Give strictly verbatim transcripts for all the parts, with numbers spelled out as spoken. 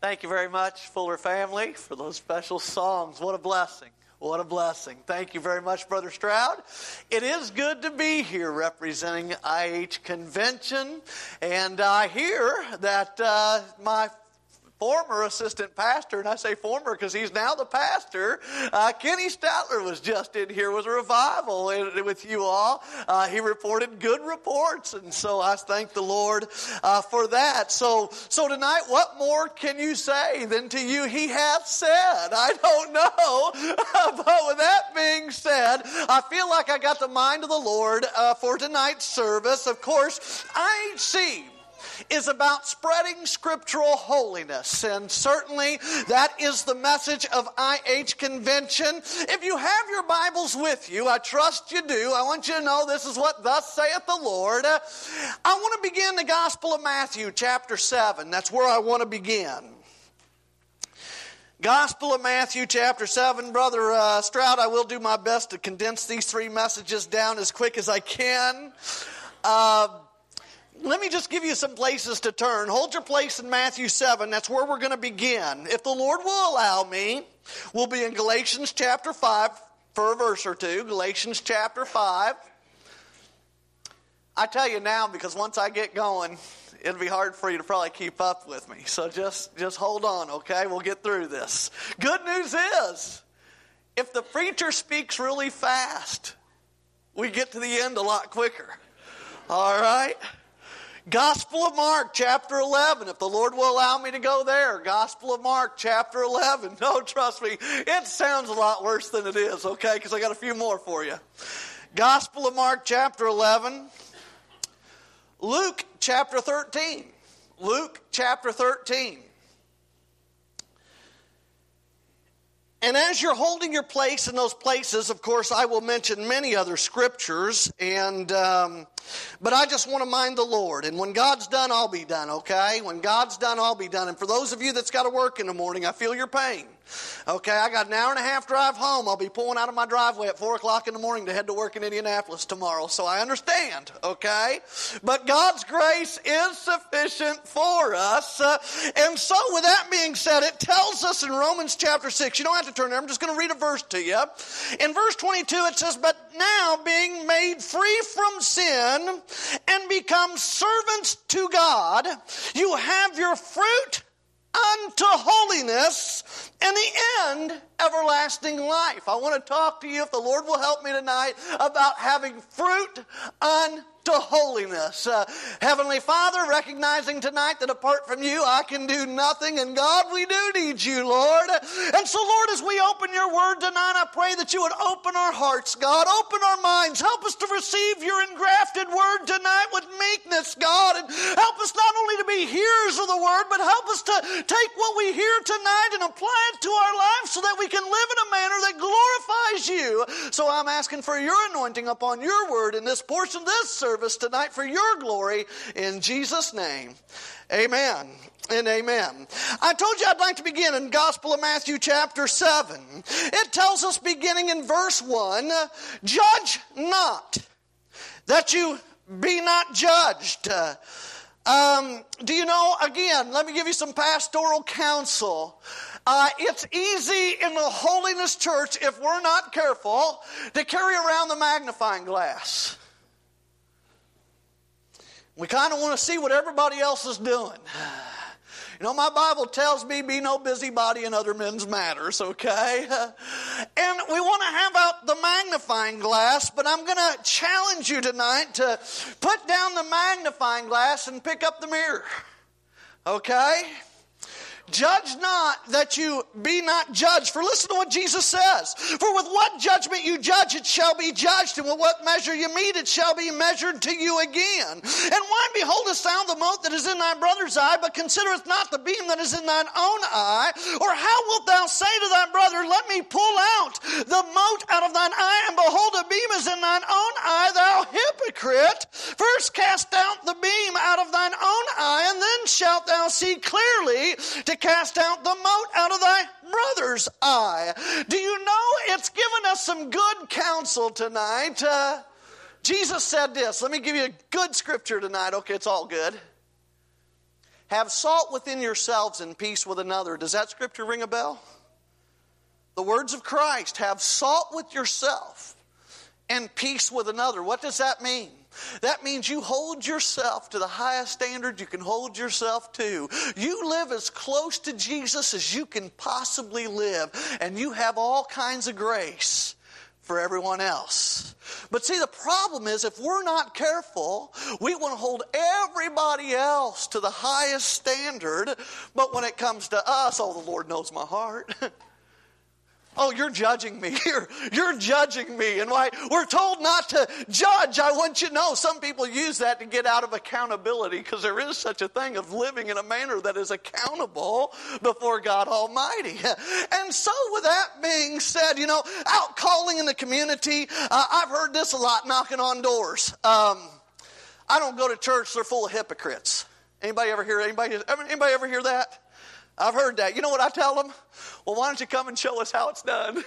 Thank you very much, Fuller family, for those special songs. What a blessing. What a blessing. Thank you very much, Brother Stroud. It is good to be here representing I H Convention. And I hear that uh, my former assistant pastor, and I say former because he's now the pastor, uh, Kenny Statler was just in here with a revival with you all. Uh, he reported good reports, and so I thank the Lord uh, for that. So, so tonight, what more can you say than to you he hath said? I don't know, but with that being said, I feel like I got the mind of the Lord uh, for tonight's service. Of course, I H C is about spreading scriptural holiness, and certainly that is the message of I H Convention. If you have your Bibles with you, I trust you do. I want you to know this is what thus saith the Lord. Uh, I want to begin the Gospel of Matthew, chapter seven. That's where I want to begin. Gospel of Matthew, chapter seven. Brother uh, Stroud, I will do my best to condense these three messages down as quick as I can. Uh, Let me just give you some places to turn. Hold your place in Matthew seven. That's where we're going to begin. If the Lord will allow me, we'll be in Galatians chapter five for a verse or two. Galatians chapter five. I tell you now, because once I get going, it'll be hard for you to probably keep up with me. So just, just hold on, okay? We'll get through this. Good news is, if the preacher speaks really fast, we get to the end a lot quicker. All right? Gospel of Mark, chapter eleven, if the Lord will allow me to go there. Gospel of Mark, chapter eleven. No, trust me, it sounds a lot worse than it is, okay, because I got a few more for you. Gospel of Mark, chapter eleven. Luke, chapter thirteen. Luke, chapter thirteen. And as you're holding your place in those places, of course, I will mention many other scriptures, and um, but I just want to mind the Lord. And when God's done, I'll be done, okay? When God's done, I'll be done. And for those of you that's got to work in the morning, I feel your pain. Okay, I got an hour and a half drive home. I'll be pulling out of my driveway at four o'clock in the morning to head to work in Indianapolis tomorrow. So I understand, okay? But God's grace is sufficient for us. Uh, and so with that being said, it tells us in Romans chapter six, you don't have to turn there, I'm just going to read a verse to you. In verse twenty-two it says, "But now being made free from sin and become servants to God, you have your fruit unto holiness, and the end, everlasting life." I want to talk to you, if the Lord will help me tonight, about having fruit unto holiness. Uh, Heavenly Father, recognizing tonight that apart from you, I can do nothing, and God, we do need you, Lord. And so, Lord, as we open your word tonight, I pray that you would open our hearts, God, open our minds, help us to receive your engrafted word tonight with meekness, God, and help us not only to be hearers of the word, but help us to take what we hear tonight and apply it to our lives so that we can live in a manner that glorifies you. So I'm asking for your anointing upon your word in this portion of this service tonight for your glory, in Jesus' name. Amen and amen. I told you I'd like to begin in Gospel of Matthew chapter seven. It tells us, beginning in verse one, "Judge not, that you be not judged." Uh, um, do you know, again, let me give you some pastoral counsel. Uh, it's easy in the Holiness Church, if we're not careful, to carry around the magnifying glass. We kind of want to see what everybody else is doing. You know, my Bible tells me, be no busybody in other men's matters, okay? And we want to have out the magnifying glass, but I'm going to challenge you tonight to put down the magnifying glass and pick up the mirror, okay? Judge not, that you be not judged. For listen to what Jesus says. "For with what judgment you judge, it shall be judged, and with what measure you mete, it shall be measured to you again. And why beholdest thou the mote that is in thy brother's eye, but considerest not the beam that is in thine own eye? Or how wilt thou say to thy brother, Let me pull out the mote out of thine eye, and behold, a beam is in thine own eye, thou hypocrite? First cast out the beam out of thine own eye, and then shalt thou see clearly to cast out the mote out of thy brother's eye." Do you know it's given us some good counsel tonight? Uh, Jesus said this. Let me give you a good scripture tonight. Okay, it's all good. Have salt within yourselves and peace with another. Does that scripture ring a bell? The words of Christ, have salt with yourself and peace with another. What does that mean? That means you hold yourself to the highest standard you can hold yourself to. You live as close to Jesus as you can possibly live, and you have all kinds of grace for everyone else. But see, the problem is if we're not careful, we want to hold everybody else to the highest standard, but when it comes to us, oh, the Lord knows my heart. Oh, you're judging me. You're, you're judging me. And why we're told not to judge. I want you to know some people use that to get out of accountability, because there is such a thing of living in a manner that is accountable before God Almighty. And so with that being said, you know, out calling in the community, uh, I've heard this a lot, knocking on doors. Um, I don't go to church. They're full of hypocrites. Anybody ever hear, anybody, anybody ever hear that? I've heard that. You know what I tell them? Well, why don't you come and show us how it's done?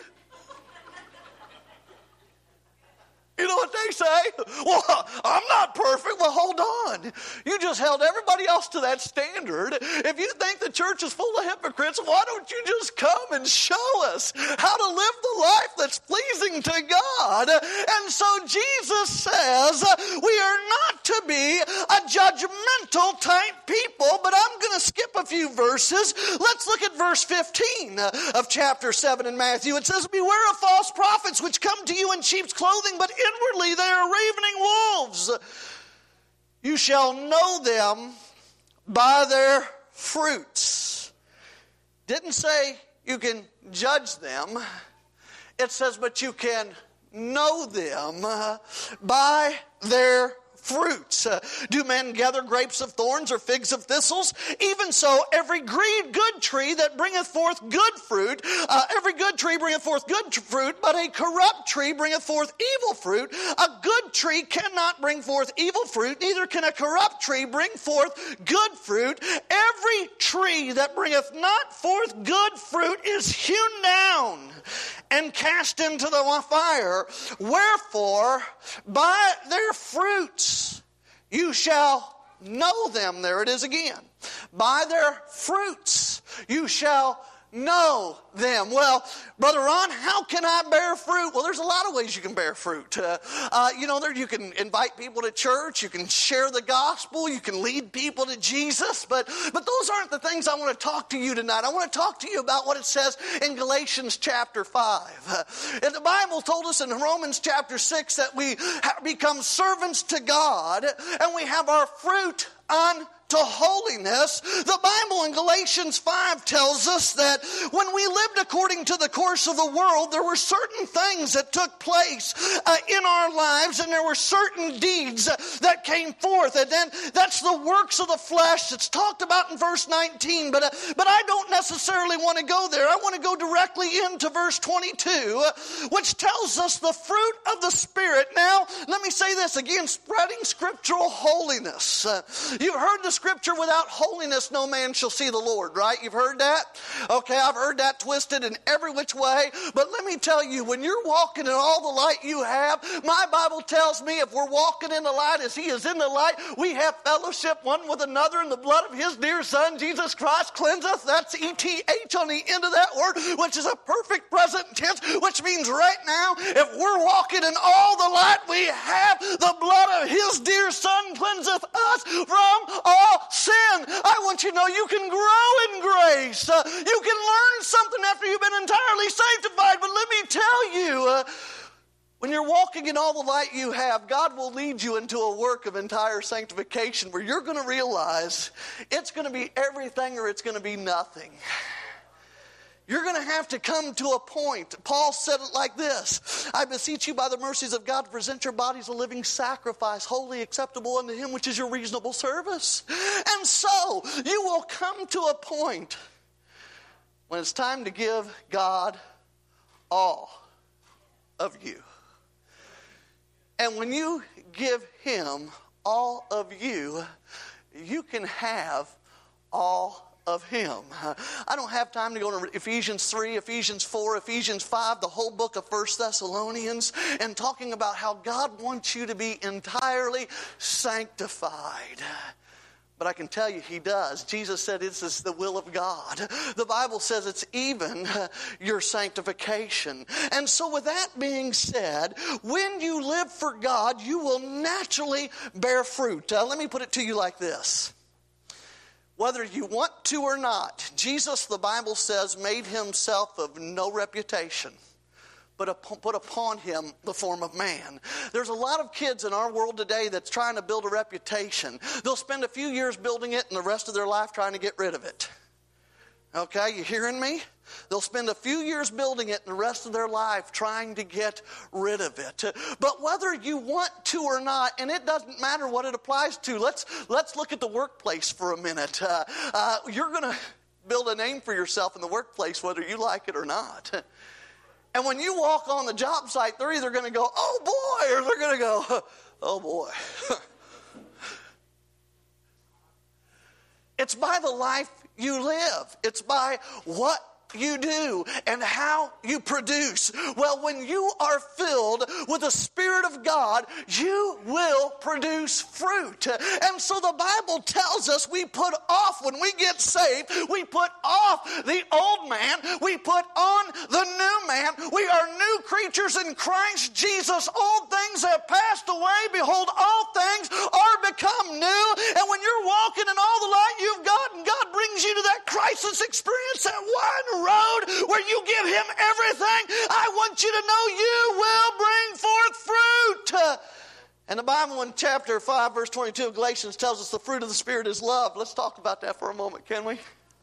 You know what they say? Well, I'm not perfect. Well, hold on. You just held everybody else to that standard. If you think the church is full of hypocrites, why don't you just come and show us how to live the life that's pleasing to God? And so Jesus says we are not to be a judgmental type people, but I'm going to skip a few verses. Let's look at verse fifteen of chapter seven in Matthew. It says, beware of false prophets which come to you in sheep's clothing, but inwardly they are ravening wolves. You shall know them by their fruits. Didn't say you can judge them. It says, but you can know them by their fruits. Uh, do men gather grapes of thorns or figs of thistles? Even so, every green good tree that bringeth forth good fruit, uh, every good tree bringeth forth good tr- fruit, but a corrupt tree bringeth forth evil fruit. A good tree cannot bring forth evil fruit, neither can a corrupt tree bring forth good fruit. Every tree that bringeth not forth good fruit is hewn down and cast into the fire. Wherefore, by their fruits you shall know them. There it is again. By their fruits you shall know them. Well, Brother Ron, how can I bear fruit? Well, there's a lot of ways you can bear fruit. Uh, uh, you know, there you can invite people to church, you can share the gospel, you can lead people to Jesus, but, but those aren't the things I want to talk to you tonight. I want to talk to you about what it says in Galatians chapter five. Uh, and the Bible told us in Romans chapter six that we have become servants to God and we have our fruit unto holiness. The Bible in Galatians five tells us that when we lived according to the course of the world, there were certain things that took place uh, in our lives, and there were certain deeds uh, that came forth. And then that's the works of the flesh that's talked about in verse nineteen. But, uh, but I don't necessarily want to go there. I want to go directly into verse twenty-two, uh, which tells us the fruit of the Spirit. Now, let me say this again, spreading scriptural holiness. Uh, you've heard the scripture, without holiness no man shall see the Lord, right? You've heard that? Okay, I've heard that twisted in every which way. But let me tell you, when you're walking in all the light you have, my Bible tells me if we're walking in the light as He is in the light, we have fellowship one with another, and the blood of His dear Son, Jesus Christ, cleanseth. That's E T H on the end of that word, which is a perfect present tense, which means right now, if we're walking in all the light we have, the blood of His dear Son cleanseth us from all sin. I want you to know you can grow in grace. Uh, you can learn something after you've been entirely sanctified. But let me tell you, uh, when you're walking in all the light you have, God will lead you into a work of entire sanctification where you're going to realize it's going to be everything or it's going to be nothing. You're going to have to come to a point. Paul said it like this: I beseech you by the mercies of God to present your bodies a living sacrifice, wholly acceptable unto Him, which is your reasonable service. And so you will come to a point when it's time to give God all of you. And when you give Him all of you, you can have all of Him. I don't have time to go to Ephesians three, Ephesians four, Ephesians five, the whole book of First Thessalonians, and talking about how God wants you to be entirely sanctified. But I can tell you he does. Jesus said this is the will of God. The Bible says it's even your sanctification. And so with that being said, when you live for God, you will naturally bear fruit. Uh, let me put it to you like this. Whether you want to or not, Jesus, the Bible says, made himself of no reputation, but put upon him the form of man. There's a lot of kids in our world today that's trying to build a reputation. They'll spend a few years building it and the rest of their life trying to get rid of it. Okay, you hearing me? They'll spend a few years building it and the rest of their life trying to get rid of it. But whether you want to or not, and it doesn't matter what it applies to, let's, let's look at the workplace for a minute. Uh, uh, you're going to build a name for yourself in the workplace whether you like it or not. And when you walk on the job site, they're either going to go, oh boy, or they're going to go, oh boy. It's by the life you live. It's by what you do and how you produce. Well, when you are filled with the Spirit of God, you will produce fruit. And so the Bible tells us we put off, when we get saved, we put off the old man, we put on the new man. We are new creatures in Christ Jesus. Old things have passed away. Behold, all things are become new. And when you're walking in all the light you've got, and God brings you to that crisis experience, that one road where you give him everything, I want you to know you will bring forth fruit. And the Bible in chapter five, verse twenty-two of Galatians tells us the fruit of the Spirit is love. Let's talk about that for a moment, can we?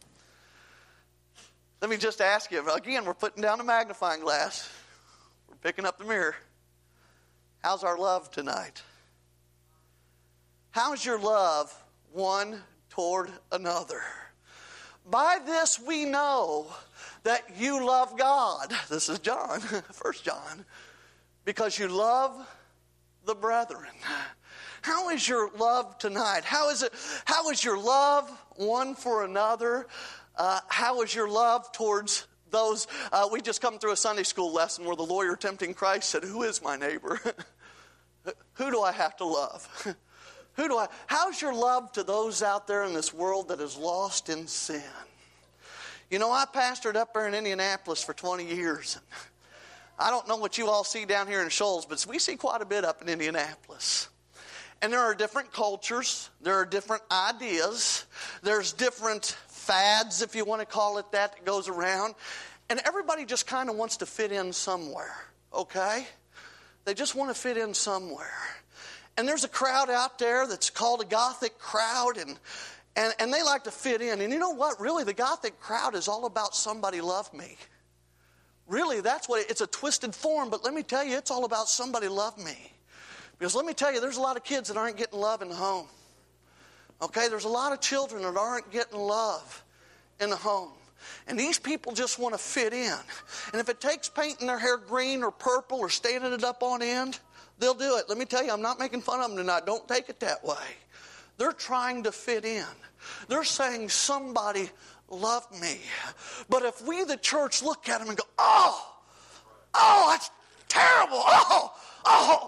Let me just ask you, again, we're putting down a magnifying glass. We're picking up the mirror. How's our love tonight? How's your love one toward another? By this we know that you love God. This is John, First John. Because you love the brethren. How is your love tonight? How is it? How is your love one for another? Uh, how is your love towards those? Uh, we just come through a Sunday school lesson where the lawyer tempting Christ said, who is my neighbor? Who do I have to love? Who do I? How's your love to those out there in this world that is lost in sin? You know, I pastored up there in Indianapolis for twenty years. I don't know what you all see down here in Shoals, but we see quite a bit up in Indianapolis. And there are different cultures. There are different ideas. There's different fads, if you want to call it that, that goes around. And everybody just kind of wants to fit in somewhere, okay? They just want to fit in somewhere. And there's a crowd out there that's called a Gothic crowd, and And, and they like to fit in. And you know what? Really, the Gothic crowd is all about somebody love me. Really, that's what it, it's a twisted form. But let me tell you, it's all about somebody love me. Because let me tell you, there's a lot of kids that aren't getting love in the home. Okay? There's a lot of children that aren't getting love in the home. And these people just want to fit in. And if it takes painting their hair green or purple or standing it up on end, they'll do it. Let me tell you, I'm not making fun of them tonight. Don't take it that way. They're trying to fit in. They're saying, somebody love me. But if we, the church, look at them and go, oh, oh, that's terrible. Oh, oh.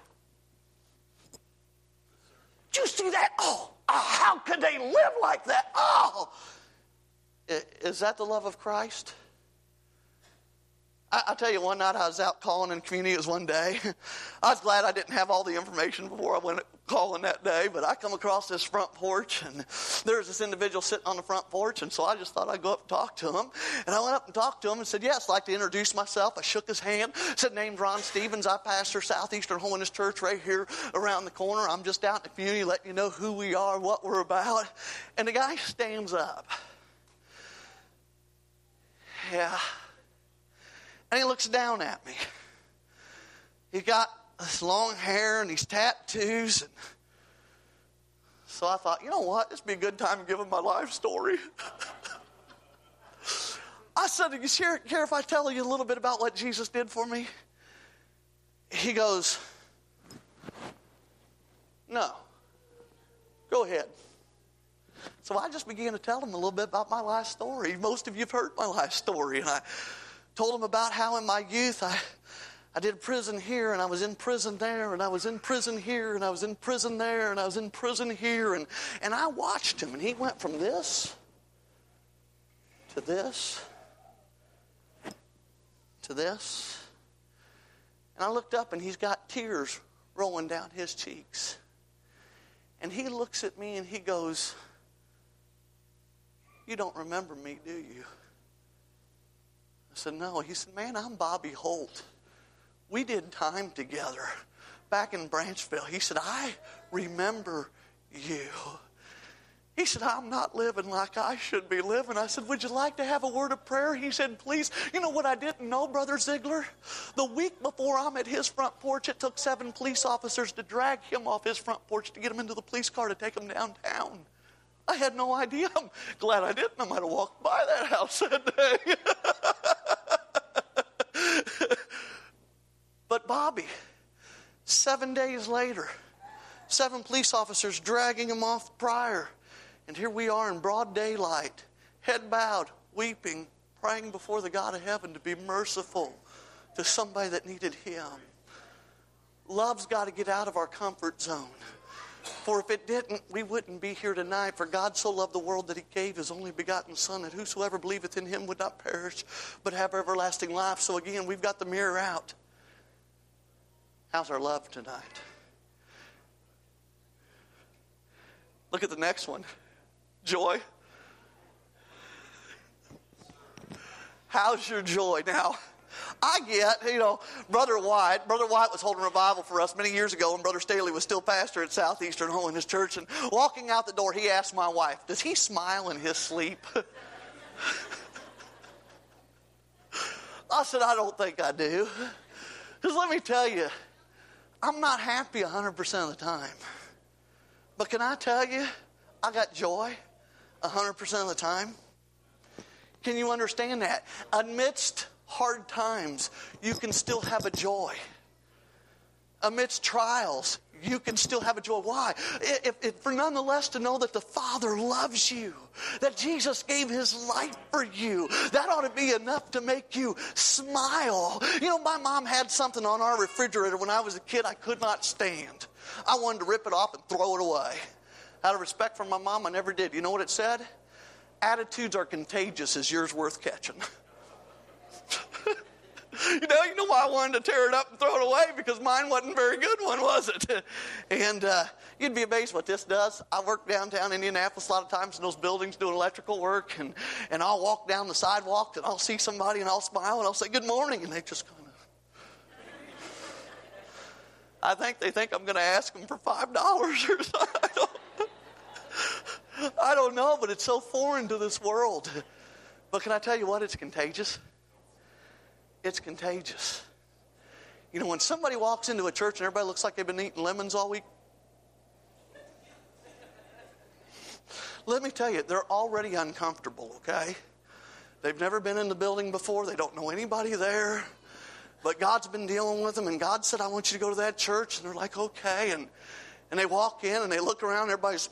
Did you see that? Oh, oh, how could they live like that? Oh. Is that the love of Christ? I, I'll tell you, one night I was out calling in community. It was one day. I was glad I didn't have all the information before I went calling that day, but I come across this front porch, and there's this individual sitting on the front porch, and so I just thought I'd go up and talk to him. And I went up and talked to him and said, yes, I'd like to introduce myself. I shook his hand, said, name's Ron Stevens. I pastor Southeastern Holiness Church right here around the corner. I'm just out in the community letting you know who we are, what we're about. And the guy stands up. Yeah. And he looks down at me. He got this long hair and these tattoos. And so I thought, you know what? This would be a good time to give him my life story. I said, do you care if I tell you a little bit about what Jesus did for me? He goes, no. Go ahead. So I just began to tell him a little bit about my life story. Most of you have heard my life story. And I told him about how in my youth I, I did prison here, and I was in prison there, and I was in prison here, and I was in prison there, and I was in prison here. And, and I watched him, and he went from this to this to this. And I looked up, and he's got tears rolling down his cheeks. And he looks at me, and he goes, "You don't remember me, do you?" I said, "No." He said, "Man, I'm Bobby Holt. We did time together back in Branchville." He said, "I remember you." He said, "I'm not living like I should be living." I said, "Would you like to have a word of prayer?" He said, "Please." You know what I didn't know, Brother Ziegler? The week before I'm at his front porch, it took seven police officers to drag him off his front porch to get him into the police car to take him downtown. I had no idea. I'm glad I didn't. I might have walked by that house that day. But Bobby, seven days later, seven police officers dragging him off prior. And here we are in broad daylight, head bowed, weeping, praying before the God of heaven to be merciful to somebody that needed him. Love's got to get out of our comfort zone. For if it didn't, we wouldn't be here tonight. For God so loved the world that he gave his only begotten Son, that whosoever believeth in him would not perish, but have everlasting life. So again, we've got the mirror out. How's our love tonight? Look at the next one. Joy. How's your joy? Now, I get, you know, Brother White. Brother White was holding revival for us many years ago, and Brother Staley was still pastor at Southeastern Holiness Church. And walking out the door, he asked my wife, "Does he smile in his sleep?" I said, "I don't think I do." Because let me tell you, I'm not happy one hundred percent of the time. But can I tell you, I got joy one hundred percent of the time? Can you understand that? Amidst hard times, you can still have a joy. Amidst trials, you can still have a joy. Why? If, if, for nonetheless to know that the Father loves you, that Jesus gave his life for you, that ought to be enough to make you smile. You know, my mom had something on our refrigerator when I was a kid I could not stand. I wanted to rip it off and throw it away. Out of respect for my mom, I never did. You know what it said? "Attitudes are contagious. Is yours worth catching?" You know, you know why I wanted to tear it up and throw it away? Because mine wasn't a very good one, was it? And uh, you'd be amazed what this does. I work downtown Indianapolis a lot of times in those buildings doing electrical work, and, and I'll walk down the sidewalk and I'll see somebody and I'll smile and I'll say, "Good morning," and they just kind of, I think they think I'm going to ask them for five dollars or something. I don't, I don't know, but it's so foreign to this world. But can I tell you what? It's contagious. It's contagious. You know, when somebody walks into a church and everybody looks like they've been eating lemons all week, let me tell you, they're already uncomfortable, okay? They've never been in the building before. They don't know anybody there. But God's been dealing with them, and God said, "I want you to go to that church." And they're like, "Okay." And, and they walk in, and they look around, and everybody's...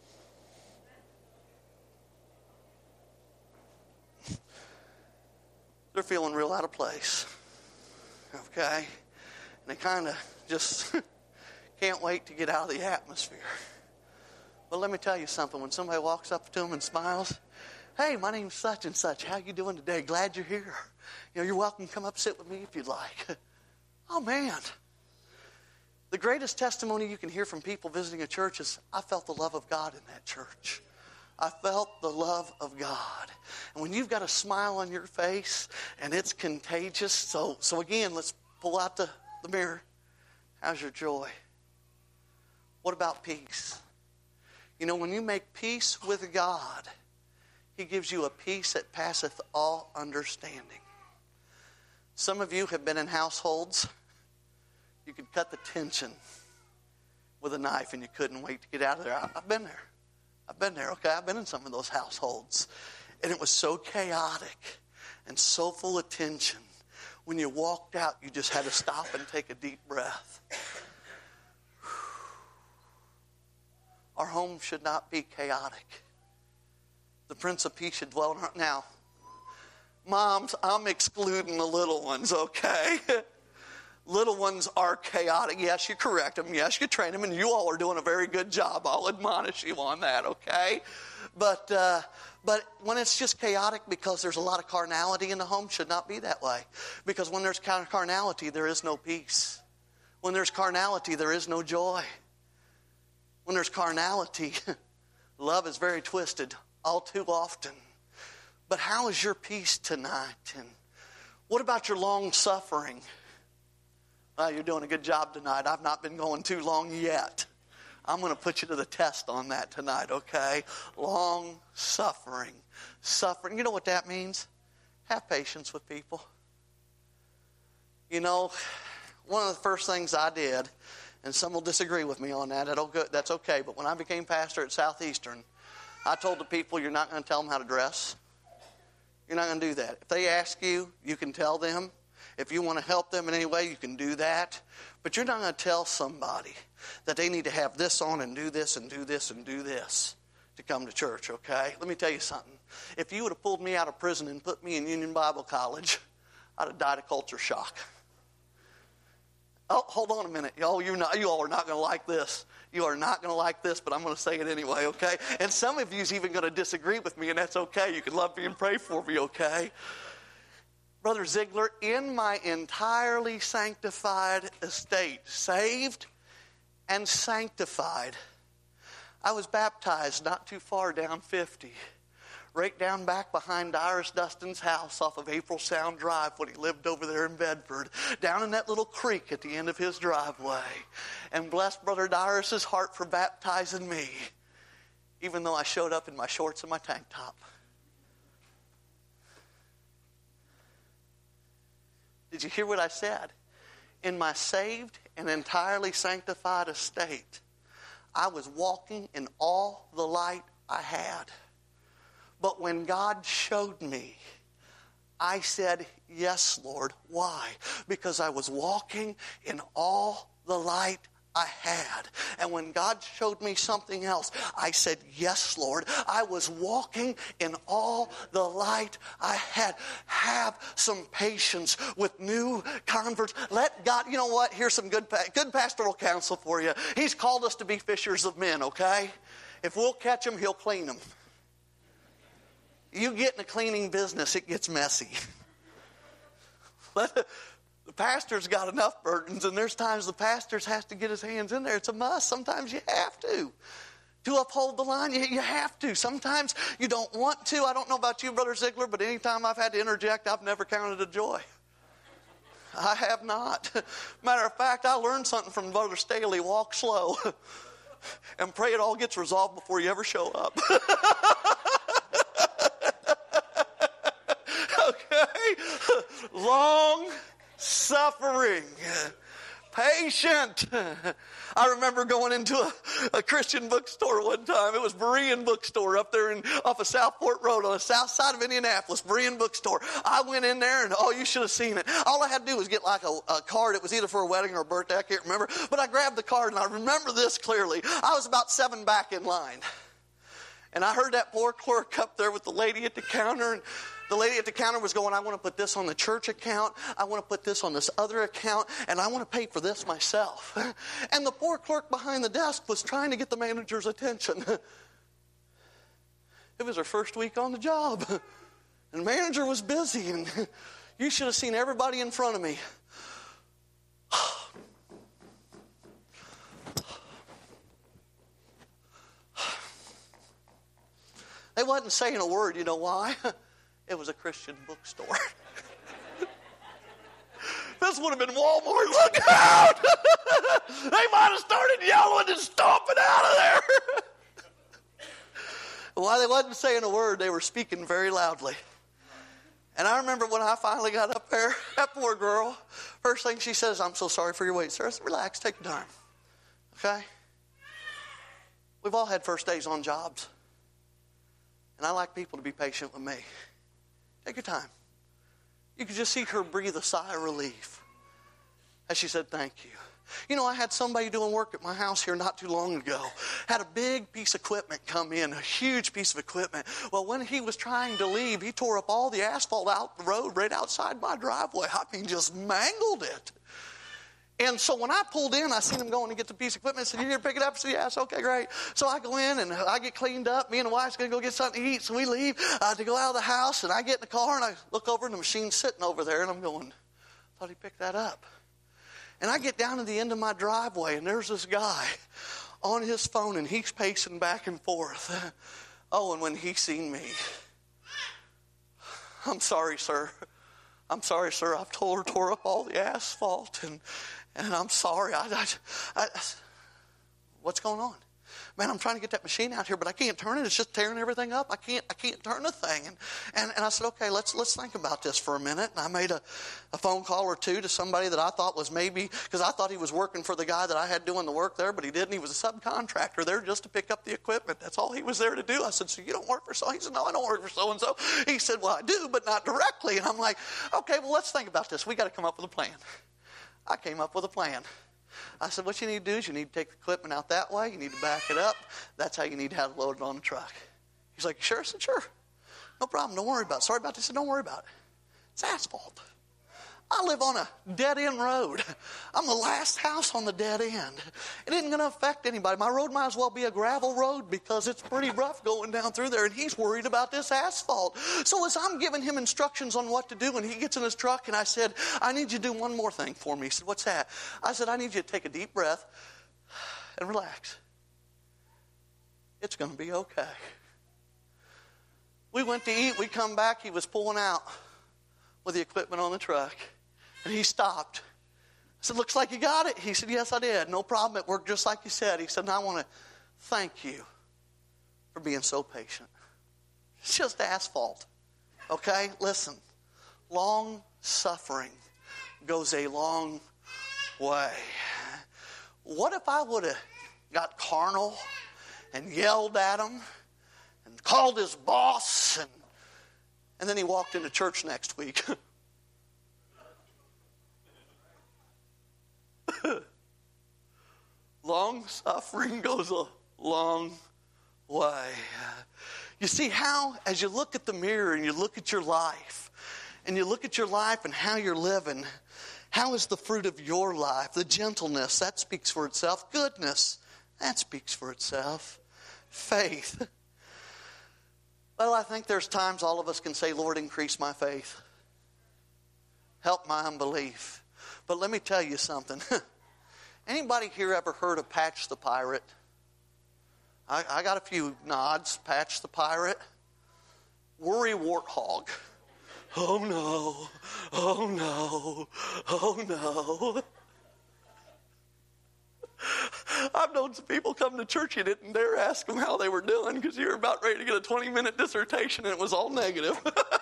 They're feeling real out of place, okay? And they kind of just can't wait to get out of the atmosphere. But let me tell you something. When somebody walks up to them and smiles, "Hey, my name's such and such. How you doing today? Glad you're here. You know, you're welcome to come up sit with me if you'd like." Oh, man. The greatest testimony you can hear from people visiting a church is, "I felt the love of God in that church. I felt the love of God." And when you've got a smile on your face and it's contagious, so so again, let's pull out the, the mirror. How's your joy? What about peace? You know, when you make peace with God, he gives you a peace that passeth all understanding. Some of you have been in households. You could cut the tension with a knife and you couldn't wait to get out of there. I've been there. I've been there, okay? I've been in some of those households. And it was so chaotic and so full of tension. When you walked out, you just had to stop and take a deep breath. Our home should not be chaotic. The Prince of Peace should dwell in our... Now, moms, I'm excluding the little ones, okay? Little ones are chaotic. Yes, you correct them. Yes, you train them, and you all are doing a very good job. I'll admonish you on that, okay? But uh, but when it's just chaotic because there's a lot of carnality in the home, should not be that way. Because when there's carnality, there is no peace. When there's carnality, there is no joy. When there's carnality, love is very twisted all too often. But how is your peace tonight? And what about your long suffering? Well, you're doing a good job tonight. I've not been going too long yet. I'm going to put you to the test on that tonight, okay? Long suffering. Suffering. You know what that means? Have patience with people. You know, one of the first things I did, and some will disagree with me on that, that's okay, but when I became pastor at Southeastern, I told the people, you're not going to tell them how to dress. You're not going to do that. If they ask you, you can tell them. If you want to help them in any way, you can do that. But you're not going to tell somebody that they need to have this on and do this and do this and do this to come to church, okay? Let me tell you something. If you would have pulled me out of prison and put me in Union Bible College, I'd have died of culture shock. Oh, hold on a minute. Y'all, you you all are not going to like this. You are not going to like this, but I'm going to say it anyway, okay? And some of you is even going to disagree with me, and that's okay. You can love me and pray for me, okay? Brother Ziegler, in my entirely sanctified estate, saved and sanctified, I was baptized not too far down fifty, right down back behind Iris Dustin's house off of April Sound Drive when he lived over there in Bedford, down in that little creek at the end of his driveway. And bless Brother Dyrus's heart for baptizing me, even though I showed up in my shorts and my tank top. Did you hear what I said? In my saved and entirely sanctified estate, I was walking in all the light I had. But when God showed me, I said, yes, Lord. Why? Because I was walking in all the light I had. And when God showed me something else, I said, yes, Lord. I was walking in all the light I had. Have some patience with new converts. Let God, you know what? Here's some good, good pastoral counsel for you. He's called us to be fishers of men, okay? If we'll catch them, he'll clean them. You get in a cleaning business, it gets messy. Let The pastor's got enough burdens, and there's times the pastor has to get his hands in there. It's a must. Sometimes you have to. To uphold the line, you, you have to. Sometimes you don't want to. I don't know about you, Brother Ziegler, but anytime I've had to interject, I've never counted a joy. I have not. Matter of fact, I learned something from Brother Staley. Walk slow and pray it all gets resolved before you ever show up. Okay? Long suffering, patient. I remember going into a, a Christian bookstore one time. It was Berean Bookstore up there in, off of Southport Road on the south side of Indianapolis. Berean Bookstore. I went in there and, oh, you should have seen it. All I had to do was get like a, a card. It was either for a wedding or a birthday. I can't remember. But I grabbed the card, and I remember this clearly. I was about seven back in line. And I heard that poor clerk up there with the lady at the counter, and the lady at the counter was going, I want to put this on the church account. I want to put this on this other account, and I want to pay for this myself. And the poor clerk behind the desk was trying to get the manager's attention. It was her first week on the job. And the manager was busy, and you should have seen everybody in front of me. They wasn't saying a word, you know why? It was a Christian bookstore. This would have been Walmart. Look out! They might have started yelling and stomping out of there. While they wasn't saying a word, they were speaking very loudly. And I remember when I finally got up there, that poor girl, first thing she says, I'm so sorry for your wait, sir. I said, relax, take your time. Okay? We've all had first days on jobs. And I like people to be patient with me. Take your time. You could just see her breathe a sigh of relief as she said, thank you. You know, I had somebody doing work at my house here not too long ago. Had a big piece of equipment come in, a huge piece of equipment. Well, when he was trying to leave, he tore up all the asphalt out the road right outside my driveway. I mean, just mangled it. And so when I pulled in, I seen him going to get the piece of equipment. I said, you here to pick it up? I said, yes, okay, great. So I go in and I get cleaned up. Me and the wife's going to go get something to eat. So we leave uh, to go out of the house. And I get in the car and I look over and the machine's sitting over there. And I'm going, thought he picked that up. And I get down to the end of my driveway and there's this guy on his phone and he's pacing back and forth. Oh, and when he seen me, I'm sorry, sir. I'm sorry, sir. I've tore, tore up all the asphalt, and and I'm sorry. I, I, I, what's going on? Man, I'm trying to get that machine out here, but I can't turn it. It's just tearing everything up. I can't I can't turn the thing. And and, and I said, okay, let's let's think about this for a minute. And I made a, a phone call or two to somebody that I thought was maybe, because I thought he was working for the guy that I had doing the work there, but he didn't. He was a subcontractor there just to pick up the equipment. That's all he was there to do. I said, so you don't work for so? He said, no, I don't work for so-and-so. He said, well, I do, but not directly. And I'm like, okay, well, let's think about this. We got to come up with a plan. I came up with a plan. I said, what you need to do is you need to take the equipment out that way. You need to back it up. That's how you need to have it loaded on the truck. He's like, you sure? I said, sure. No problem. Don't worry about it. Sorry about this. I said, don't worry about it. It's asphalt. I live on a dead-end road. I'm the last house on the dead end. It isn't going to affect anybody. My road might as well be a gravel road because it's pretty rough going down through there, and he's worried about this asphalt. So as I'm giving him instructions on what to do, and he gets in his truck, and I said, I need you to do one more thing for me. He said, what's that? I said, I need you to take a deep breath and relax. It's going to be okay. We went to eat. We come back. He was pulling out with the equipment on the truck. And he stopped. I said, looks like you got it. He said, yes, I did. No problem. It worked just like you said. He said, and I want to thank you for being so patient. It's just asphalt. Okay? Listen. Long suffering goes a long way. What if I would have got carnal and yelled at him and called his boss and, and then he walked into church next week? Long suffering goes a long way. You see how, as you look at the mirror and you look at your life, and you look at your life and how you're living, how is the fruit of your life? The gentleness, that speaks for itself. Goodness, that speaks for itself. Faith. Well, I think there's times all of us can say, Lord, increase my faith. Help my unbelief. But let me tell you something. Anybody here ever heard of Patch the Pirate? I, I got a few nods. Patch the Pirate. Worry Warthog. Oh no. Oh no. Oh no. I've known some people come to church you didn't dare ask them how they were doing because you were about ready to get a twenty-minute dissertation and it was all negative.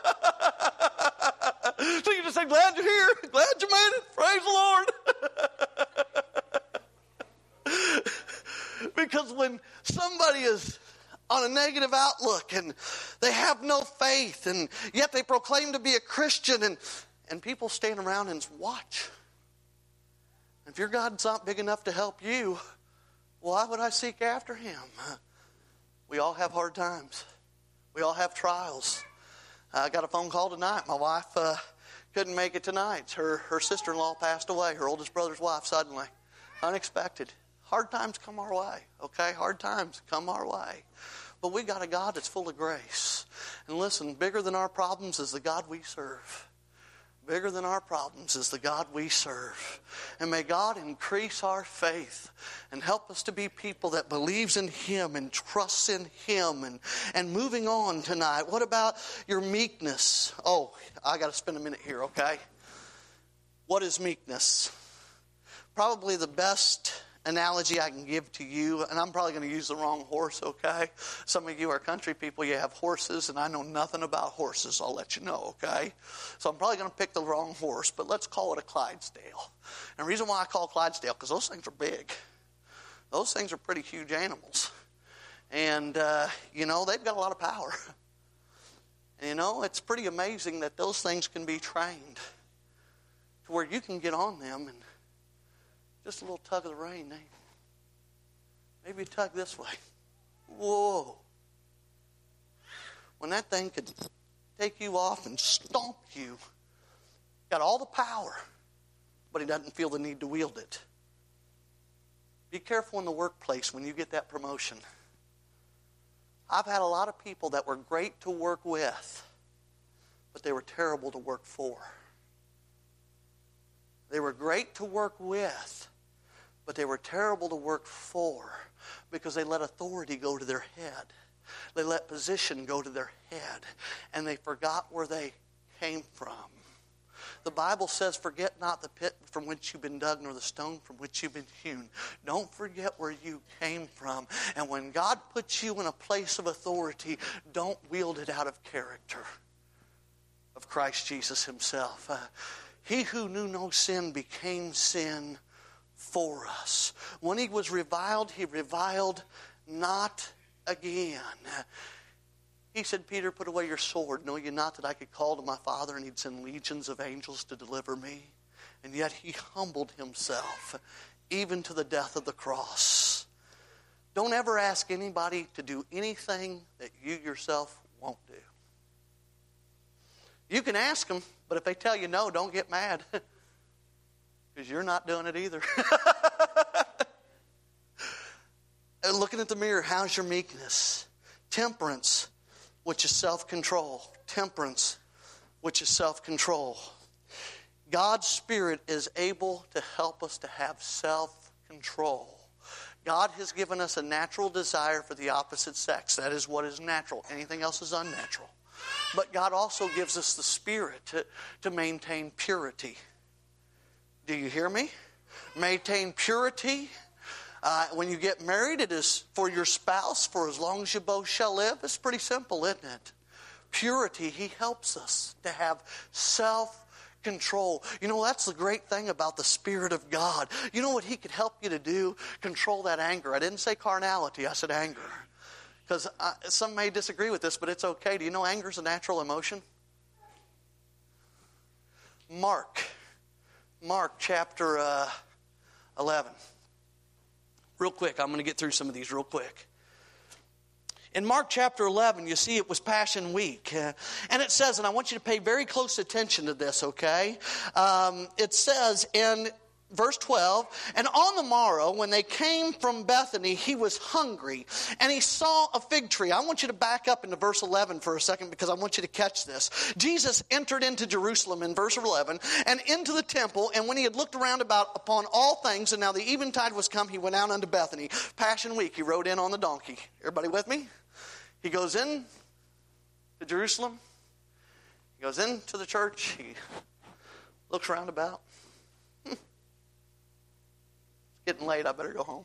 So you just say, glad you're here. Glad you made it. Praise the Lord. Because when somebody is on a negative outlook and they have no faith and yet they proclaim to be a Christian and, and people stand around and watch. If your God's not big enough to help you, why would I seek after him? We all have hard times. We all have trials. I got a phone call tonight. My wife uh, couldn't make it tonight. Her, her sister-in-law passed away, her oldest brother's wife, suddenly. Unexpected. Hard times come our way, okay? Hard times come our way. But we got a God that's full of grace. And listen, bigger than our problems is the God we serve. Bigger than our problems is the God we serve. And may God increase our faith and help us to be people that believes in him and trusts in him. And, and moving on tonight, what about your meekness? Oh, I got to spend a minute here, okay? What is meekness? Probably the best analogy I can give to you, and I'm probably going to use the wrong horse, okay? Some of you are country people, you have horses, and I know nothing about horses, I'll let you know, okay? So I'm probably going to pick the wrong horse, but let's call it a Clydesdale. And the reason why I call Clydesdale, because those things are big. Those things are pretty huge animals. And, uh, you know, they've got a lot of power. And, you know, it's pretty amazing that those things can be trained to where you can get on them and just a little tug of the rein. Maybe a tug this way. Whoa. When that thing could take you off and stomp you, got all the power, but he doesn't feel the need to wield it. Be careful in the workplace when you get that promotion. I've had a lot of people that were great to work with, but they were terrible to work for. They were great to work with, but they were terrible to work for because they let authority go to their head. They let position go to their head, and they forgot where they came from. The Bible says, forget not the pit from which you've been dug, nor the stone from which you've been hewn. Don't forget where you came from. And when God puts you in a place of authority, don't wield it out of character of Christ Jesus himself. Uh, he who knew no sin became sin for us. When he was reviled, he reviled not again. He said, Peter, put away your sword. Know ye not that I could call to my Father, and he'd send legions of angels to deliver me? And yet he humbled himself, even to the death of the cross. Don't ever ask anybody to do anything that you yourself won't do. You can ask them, but if they tell you no, don't get mad. Because you're not doing it either. Looking at the mirror, how's your meekness? Temperance, which is self-control. Temperance, which is self-control. God's Spirit is able to help us to have self-control. God has given us a natural desire for the opposite sex. That is what is natural. Anything else is unnatural. But God also gives us the Spirit to, to maintain purity. Do you hear me? Maintain purity. Uh, when you get married, it is for your spouse, for as long as you both shall live. It's pretty simple, isn't it? Purity, he helps us to have self-control. You know, that's the great thing about the Spirit of God. You know what he could help you to do? Control that anger. I didn't say carnality, I said anger. Because uh, some may disagree with this, but it's okay. Do you know anger is a natural emotion? Mark. Mark chapter uh, eleven. Real quick, I'm going to get through some of these real quick. In Mark chapter eleven, you see it was Passion Week. Uh, and it says, and I want you to pay very close attention to this, okay? Um, it says in verse twelve, and on the morrow, when they came from Bethany, he was hungry, and he saw a fig tree. I want you to back up into verse eleven for a second, because I want you to catch this. Jesus entered into Jerusalem in verse eleven, and into the temple, and when he had looked around about upon all things, and now the eventide was come, he went out unto Bethany. Passion Week, he rode in on the donkey. Everybody with me? He goes in to Jerusalem. He goes into the church. He looks around about. Getting late, I better go home.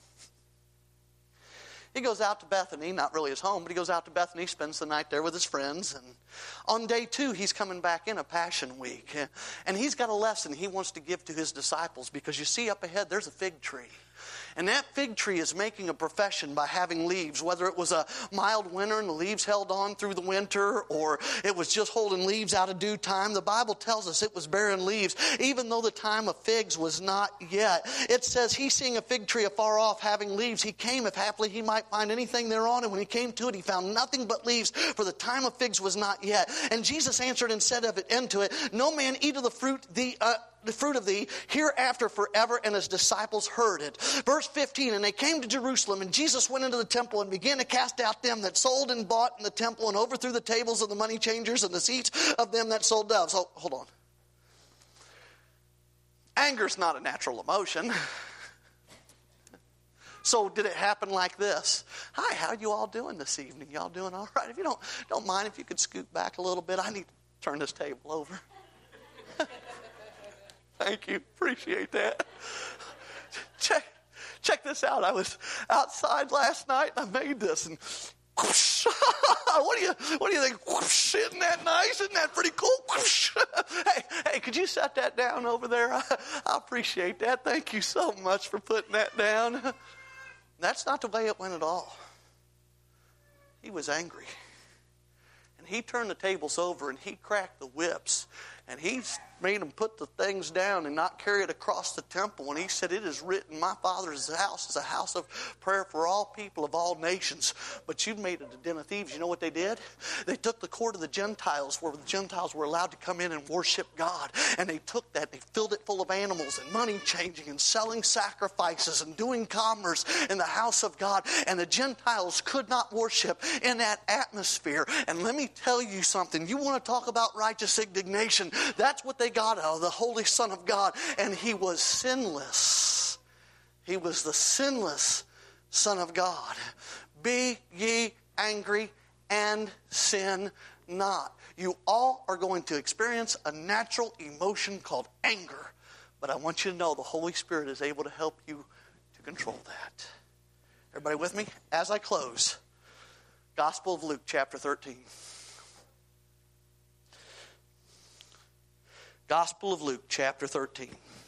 He goes out to Bethany, not really his home, but he goes out to Bethany, spends the night there with his friends. And on day two, he's coming back in a Passion Week. And he's got a lesson he wants to give to his disciples, because you see up ahead, there's a fig tree. And that fig tree is making a profession by having leaves, whether it was a mild winter and the leaves held on through the winter, or it was just holding leaves out of due time. The Bible tells us it was bearing leaves, even though the time of figs was not yet. It says he, seeing a fig tree afar off having leaves, he came if haply he might find anything thereon. And when he came to it, he found nothing but leaves, for the time of figs was not yet. And Jesus answered and said of it unto it, no man eat of the fruit the uh, the fruit of thee hereafter forever. And his disciples heard it. Verse fifteen, and they came to Jerusalem, and Jesus went into the temple and began to cast out them that sold and bought in the temple, and overthrew the tables of the money changers and the seats of them that sold doves. So, hold on. Anger's not a natural emotion. So did it happen like this? Hi, how are you all doing this evening? Y'all doing all right? If you don't, don't mind if you could scoot back a little bit, I need to turn this table over. Thank you. Appreciate that. Check, check this out. I was outside last night and I made this, and whoosh, what do you what do you think? Whoosh, isn't that nice? Isn't that pretty cool? Whoosh. Hey, hey, could you set that down over there? I, I appreciate that. Thank you so much for putting that down. That's not the way it went at all. He was angry. And he turned the tables over and he cracked the whips. And he made them put the things down and not carry it across the temple. And he said, it is written, my Father's house is a house of prayer for all people of all nations. But you've made it a den of thieves. You know what they did? They took the court of the Gentiles, where the Gentiles were allowed to come in and worship God. And they took that, they filled it full of animals and money changing and selling sacrifices and doing commerce in the house of God. And the Gentiles could not worship in that atmosphere. And let me tell you something. You want to talk about righteous indignation? That's what they got out of the Holy Son of God. And he was sinless. He was the sinless Son of God. Be ye angry and sin not. You all are going to experience a natural emotion called anger. But I want you to know the Holy Spirit is able to help you to control that. Everybody with me? As I close, Gospel of Luke chapter thirteen. Gospel of Luke, chapter thirteen.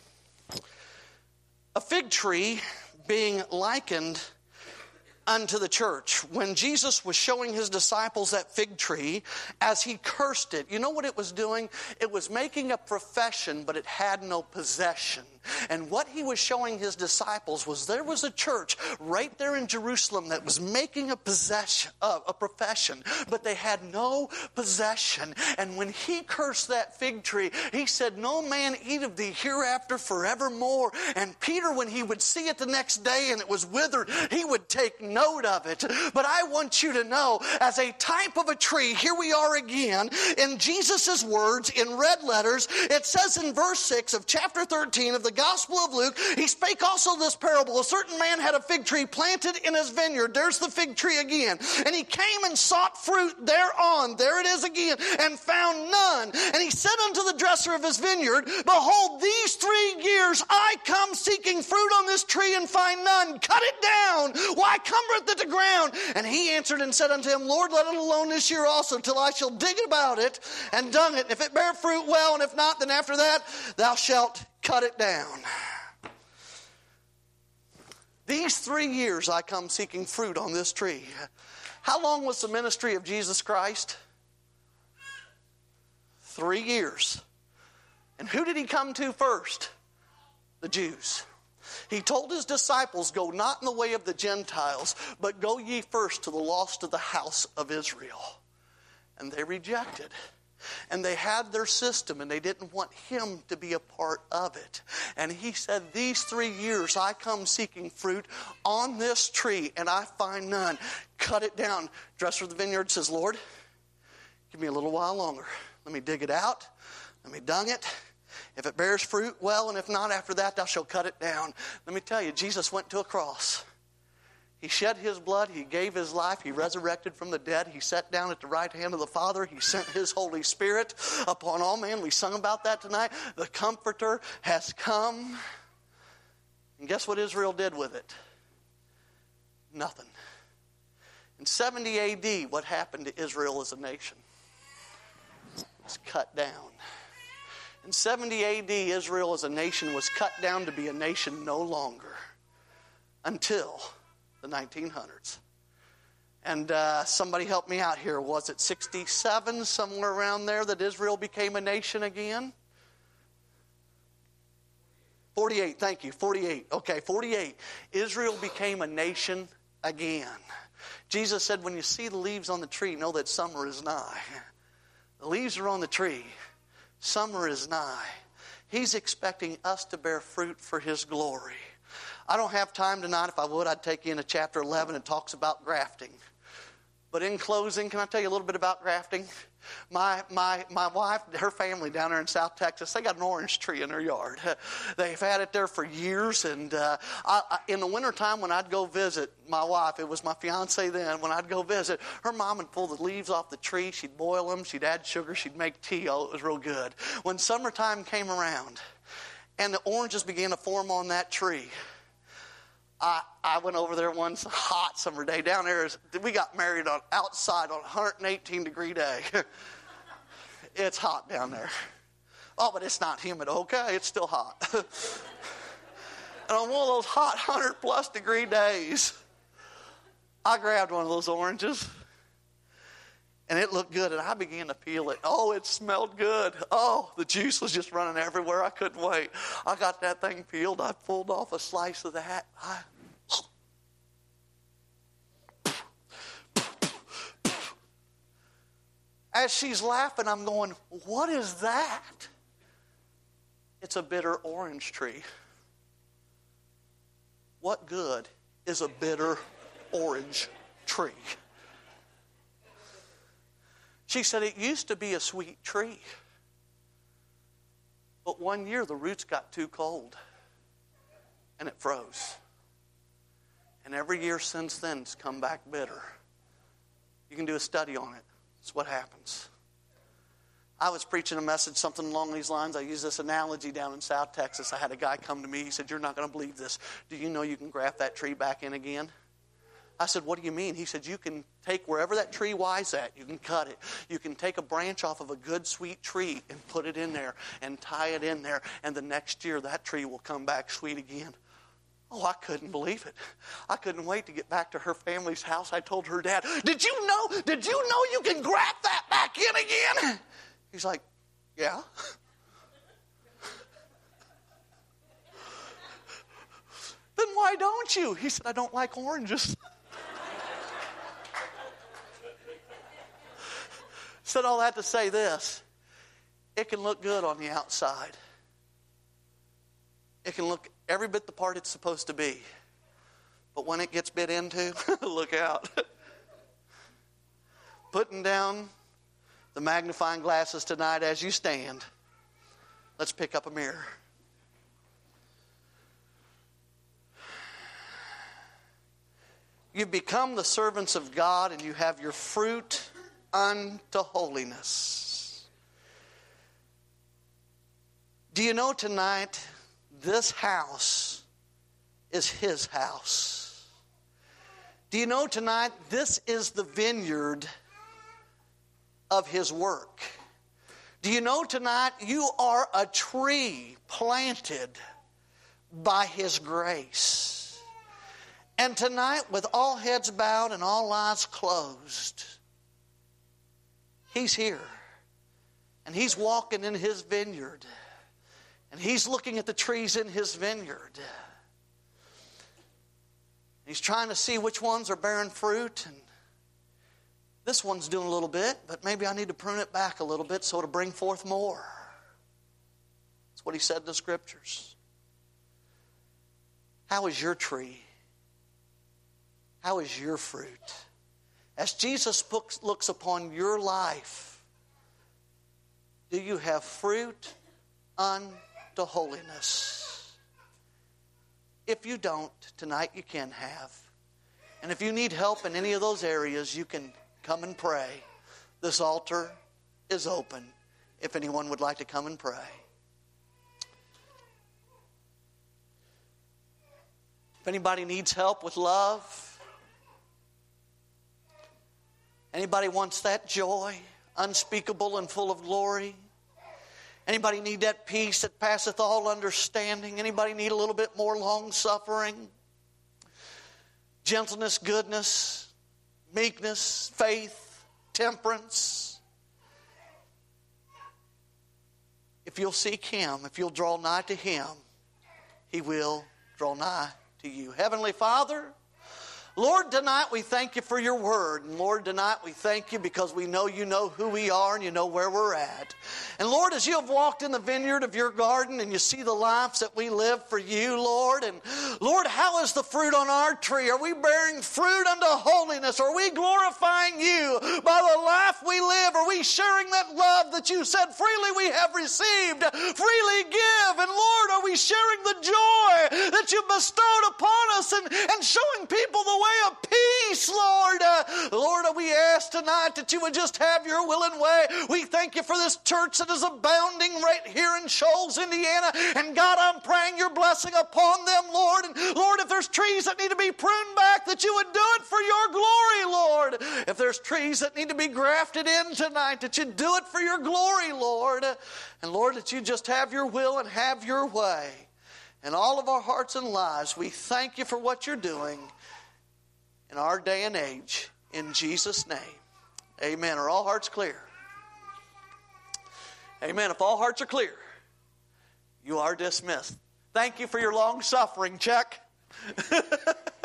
A fig tree being likened unto the church. When Jesus was showing his disciples that fig tree, as he cursed it, you know what it was doing? It was making a profession, but it had no possession. And what he was showing his disciples was there was a church right there in Jerusalem that was making a possession, uh, a profession, but they had no possession. And when he cursed that fig tree, he said, no man eat of thee hereafter forevermore. And Peter, when he would see it the next day and it was withered, he would take note of it. But I want you to know, as a type of a tree, here we are again in Jesus' words in red letters. It says in verse six of chapter thirteen of the Gospel of Luke, he spake also this parable. A certain man had a fig tree planted in his vineyard. There's the fig tree again. And he came and sought fruit thereon. There it is again. And found none. And he said unto the dresser of his vineyard, behold, these three years I come seeking fruit on this tree and find none. Cut it down. Why cumbereth it the ground? And he answered and said unto him, Lord, let it alone this year also, till I shall dig about it and dung it. And if it bear fruit, well, and if not, then after that thou shalt cut it down. These three years I come seeking fruit on this tree. How long was the ministry of Jesus Christ? Three years. And who did he come to first? The Jews. He told his disciples, go not in the way of the Gentiles, but go ye first to the lost of the house of Israel. And they rejected. And they had their system, and they didn't want him to be a part of it. And he said, these three years I come seeking fruit on this tree, and I find none. Cut it down. Dresser of the vineyard says, Lord, give me a little while longer. Let me dig it out. Let me dung it. If it bears fruit, well, and if not, after that thou shalt cut it down. Let me tell you, Jesus went to a cross. He shed his blood. He gave his life. He resurrected from the dead. He sat down at the right hand of the Father. He sent his Holy Spirit upon all men. We sung about that tonight. The Comforter has come. And guess what Israel did with it? Nothing. In seventy A D, what happened to Israel as a nation? It was cut down. In seventy A D, Israel as a nation was cut down to be a nation no longer until the nineteen hundreds. And uh, somebody help me out here. Was it sixty-seven, somewhere around there, that Israel became a nation again? forty-eight, thank you, forty-eight. Okay, forty-eight. Israel became a nation again. Jesus said, when you see the leaves on the tree, know that summer is nigh. The leaves are on the tree. Summer is nigh. He's expecting us to bear fruit for his glory. I don't have time tonight. If I would, I'd take you into chapter eleven. It talks about grafting. But in closing, can I tell you a little bit about grafting? My my my wife, her family down there in South Texas, they got an orange tree in their yard. They've had it there for years. And uh, I, I, in the wintertime when I'd go visit my wife, it was my fiance then, when I'd go visit, her mom would pull the leaves off the tree. She'd boil them. She'd add sugar. She'd make tea. Oh, it was real good. When summertime came around and the oranges began to form on that tree, I, I went over there one hot summer day. Down there, is, we got married on outside on a one hundred eighteen degree day. It's hot down there. Oh, but it's not humid. Okay, it's still hot. And on one of those hot one hundred plus degree days, I grabbed one of those oranges. And it looked good, and I began to peel it. Oh, it smelled good. Oh, the juice was just running everywhere. I couldn't wait. I got that thing peeled. I pulled off a slice of that. I, As she's laughing, I'm going, what is that? It's a bitter orange tree. What good is a bitter orange tree? She said, it used to be a sweet tree. But one year the roots got too cold. And it froze. And every year since then it's come back bitter. You can do a study on it. It's what happens. I was preaching a message, something along these lines. I used this analogy down in South Texas. I had a guy come to me. He said, you're not going to believe this. Do you know you can graft that tree back in again? I said, what do you mean? He said, you can take wherever that tree Y's at, you can cut it. You can take a branch off of a good sweet tree and put it in there and tie it in there. And the next year that tree will come back sweet again. Oh, I couldn't believe it. I couldn't wait to get back to her family's house. I told her dad, did you know, did you know you can graft that back in again? He's like, yeah. Then why don't you? He said, I don't like oranges. Said all that to say this. It can look good on the outside. It can look every bit the part it's supposed to be. But when it gets bit into, look out. Putting down the magnifying glasses tonight as you stand. Let's pick up a mirror. You've become the servants of God and you have your fruit unto holiness. Do you know tonight this house is His house? Do you know tonight this is the vineyard of His work? Do you know tonight you are a tree planted by His grace? And tonight, with all heads bowed and all eyes closed, He's here. And He's walking in His vineyard. And He's looking at the trees in His vineyard. He's trying to see which ones are bearing fruit. And this one's doing a little bit, but maybe I need to prune it back a little bit so it'll bring forth more. That's what He said in the Scriptures. How is your tree? How is your fruit? As Jesus looks upon your life, do you have fruit unto holiness? If you don't, tonight you can have. And if you need help in any of those areas, you can come and pray. This altar is open if anyone would like to come and pray. If anybody needs help with love, anybody wants that joy, unspeakable and full of glory? Anybody need that peace that passeth all understanding? Anybody need a little bit more long-suffering? Gentleness, goodness, meekness, faith, temperance? If you'll seek Him, if you'll draw nigh to Him, He will draw nigh to you. Heavenly Father, Lord, tonight we thank You for Your word. And Lord, tonight we thank You because we know You know who we are and You know where we're at. And Lord, as You have walked in the vineyard of Your garden and You see the lives that we live for You, Lord. And Lord, how is the fruit on our tree? Are we bearing fruit unto holiness? Are we glorifying You by the life we live? Are we sharing that love that You said freely we have received, freely give? And Lord, are we sharing the joy that You bestowed upon us and, and showing people the way of peace, Lord? Uh, Lord, we ask tonight that You would just have Your will and way. We thank You for this church that is abounding right here in Shoals, Indiana. And God, I'm praying Your blessing upon them, Lord. And Lord, if there's trees that need to be pruned back, that You would do it for Your glory, Lord. If there's trees that need to be grafted in tonight, that You do it for Your glory, Lord. And Lord, that You just have Your will and have Your way. In all of our hearts and lives, we thank You for what You're doing in our day and age. In Jesus' name, Amen. Are all hearts clear? Amen. If all hearts are clear, you are dismissed. Thank you for your long suffering. Check.